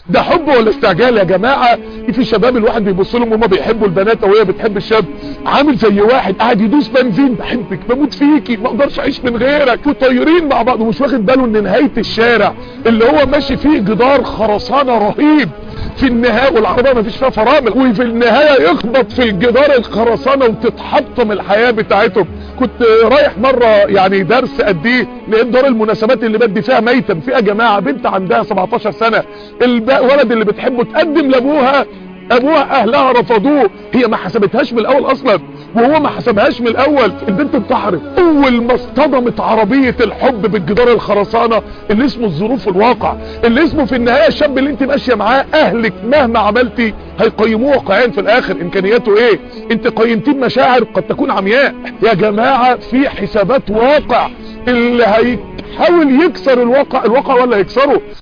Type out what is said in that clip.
ده حب ولا استعجال يا جماعة؟ في شباب الواحد بيبص لهم هما بيحبوا البنات او هي بتحب الشاب، عامل زي واحد قاعد يدوس بنزين، بحبك بموت فيكي ما اقدرش اعيش من غيرك، وطايرين مع بعض ومش واخد باله ان نهاية الشارع اللي هو ماشي فيه جدار خرسانة رهيب في النهاية، والعربية ما فيش فيها فرامل، وفي النهاية يخبط في الجدار الخرسانة وتتحطم الحياة بتاعتهم. كنت رايح مرة يعني درس قد ايه لان دار المناسبات اللي بدي فيها ميتم فيها جماعة، بنت عندها 17 سنة، الولد اللي بتحبه تقدم لابوها، ابوها اهلها رفضوه، هي ما حسبتهاش من الاول اصلا وهو ما حسبهاش من الاول. البنت انتحرت اول ما اصطدمت عربية الحب بالجدار الخرسانة اللي اسمه الظروف والواقع، اللي اسمه في النهاية الشاب اللي انت ماشية معاه اهلك مهما عملتي هيقيموه واقعيا في الاخر امكانياته ايه. انت قيمتيه بمشاعر قد تكون عمياء. يا جماعة في حسابات واقع، اللي هيحاول يكسر الواقع ولا يكسره.